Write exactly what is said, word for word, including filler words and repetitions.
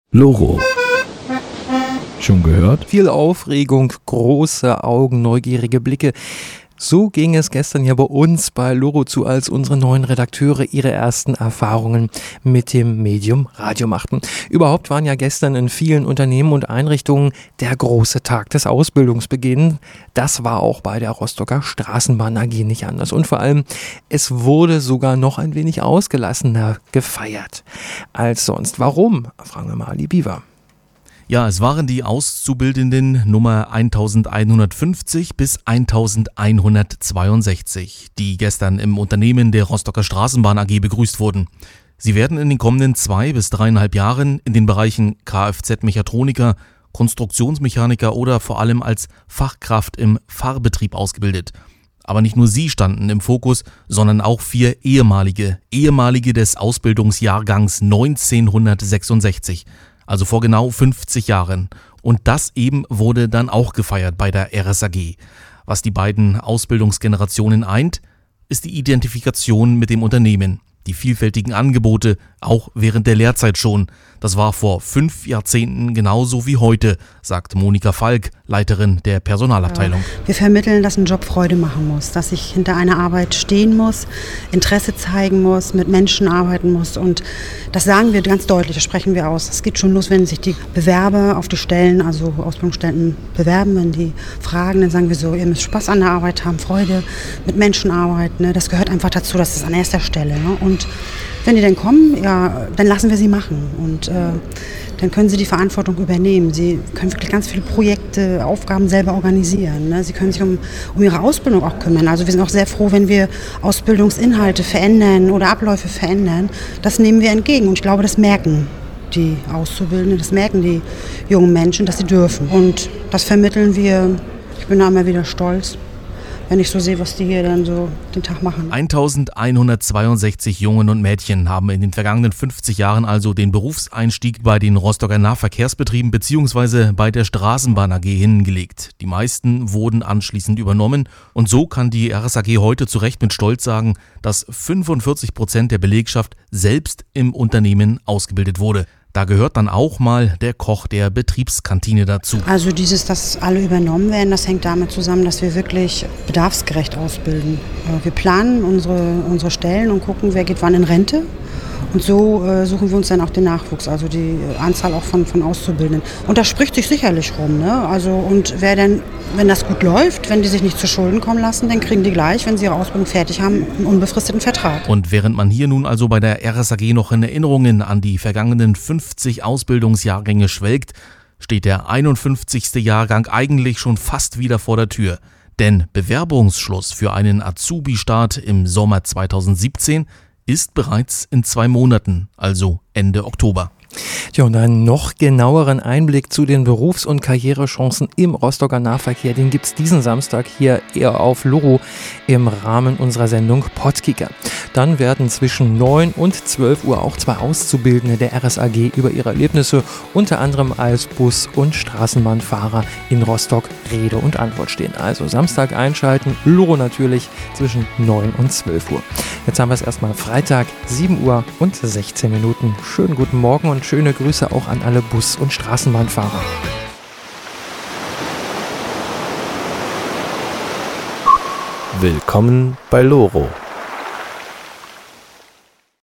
Loro. Schon gehört? Viel Aufregung, große Augen, neugierige Blicke. So ging es gestern ja bei uns bei Loro zu, als unsere neuen Redakteure ihre ersten Erfahrungen mit dem Medium Radio machten. Überhaupt waren ja gestern in vielen Unternehmen und Einrichtungen der große Tag des Ausbildungsbeginns. Das war auch bei der Rostocker Straßenbahn A G nicht anders. Und vor allem, es wurde sogar noch ein wenig ausgelassener gefeiert als sonst. Warum? Fragen wir mal Ali Biver. Ja, es waren die Auszubildenden Nummer elfhundertfünfzig bis elfhundertzweiundsechzig, die gestern im Unternehmen der Rostocker Straßenbahn A G begrüßt wurden. Sie werden in den kommenden zwei bis dreieinhalb Jahren in den Bereichen Kfz-Mechatroniker, Konstruktionsmechaniker oder vor allem als Fachkraft im Fahrbetrieb ausgebildet. Aber nicht nur sie standen im Fokus, sondern auch vier ehemalige, ehemalige des Ausbildungsjahrgangs neunzehnhundertsechsundsechzig. Also vor genau fünfzig Jahren. Und das eben wurde dann auch gefeiert bei der R S A G. Was die beiden Ausbildungsgenerationen eint, ist die Identifikation mit dem Unternehmen. Die vielfältigen Angebote, auch während der Lehrzeit schon. Das war vor fünf Jahrzehnten genauso wie heute, sagt Monika Falk, Leiterin der Personalabteilung. Wir vermitteln, dass ein Job Freude machen muss, dass ich hinter einer Arbeit stehen muss, Interesse zeigen muss, mit Menschen arbeiten muss. Und das sagen wir ganz deutlich, das sprechen wir aus. Es geht schon los, wenn sich die Bewerber auf die Stellen, also Ausbildungsstellen bewerben, wenn die fragen, dann sagen wir so, ihr müsst Spaß an der Arbeit haben, Freude, mit Menschen arbeiten. Ne? Das gehört einfach dazu, das ist an erster Stelle. Ne? Und wenn die dann kommen, ja, dann lassen wir sie machen und äh, dann können sie die Verantwortung übernehmen. Sie können wirklich ganz viele Projekte, Aufgaben selber organisieren. Ne? Sie können sich um, um ihre Ausbildung auch kümmern. Also wir sind auch sehr froh, wenn wir Ausbildungsinhalte verändern oder Abläufe verändern. Das nehmen wir entgegen und ich glaube, das merken die Auszubildenden, das merken die jungen Menschen, dass sie dürfen. Und das vermitteln wir. Ich bin da immer wieder stolz, wenn ich so sehe, was die hier dann so den Tag machen. elfhundertzweiundsechzig Jungen und Mädchen haben in den vergangenen fünfzig Jahren also den Berufseinstieg bei den Rostocker Nahverkehrsbetrieben bzw. bei der Straßenbahn A G hingelegt. Die meisten wurden anschließend übernommen und so kann die R S A G heute zu Recht mit Stolz sagen, dass fünfundvierzig Prozent der Belegschaft selbst im Unternehmen ausgebildet wurde. Da gehört dann auch mal der Koch der Betriebskantine dazu. Also dieses, dass alle übernommen werden, das hängt damit zusammen, dass wir wirklich bedarfsgerecht ausbilden. Wir planen unsere, unsere Stellen und gucken, wer geht wann in Rente. Und so äh, suchen wir uns dann auch den Nachwuchs, also die Anzahl auch von, von Auszubildenden. Und das spricht sich sicherlich rum. Ne? Also, und wer denn, wenn das gut läuft, wenn die sich nicht zu Schulden kommen lassen, dann kriegen die gleich, wenn sie ihre Ausbildung fertig haben, einen unbefristeten Vertrag. Und während man hier nun also bei der R S A G noch in Erinnerungen an die vergangenen fünfzig Ausbildungsjahrgänge schwelgt, steht der einundfünfzigste Jahrgang eigentlich schon fast wieder vor der Tür. Denn Bewerbungsschluss für einen Azubi-Start im Sommer zweitausendsiebzehn ist bereits in zwei Monaten, also Ende Oktober. Ja, und einen noch genaueren Einblick zu den Berufs- und Karrierechancen im Rostocker Nahverkehr, den gibt's diesen Samstag hier eher auf Loro im Rahmen unserer Sendung Podkicker. Dann werden zwischen neun und zwölf Uhr auch zwei Auszubildende der R S A G über ihre Erlebnisse unter anderem als Bus- und Straßenbahnfahrer in Rostock Rede und Antwort stehen. Also Samstag einschalten, Loro natürlich zwischen neun und zwölf Uhr. Jetzt haben wir es erstmal Freitag, sieben Uhr und sechzehn Minuten. Schönen guten Morgen und schöne Grüße auch an alle Bus- und Straßenbahnfahrer. Willkommen bei Loro.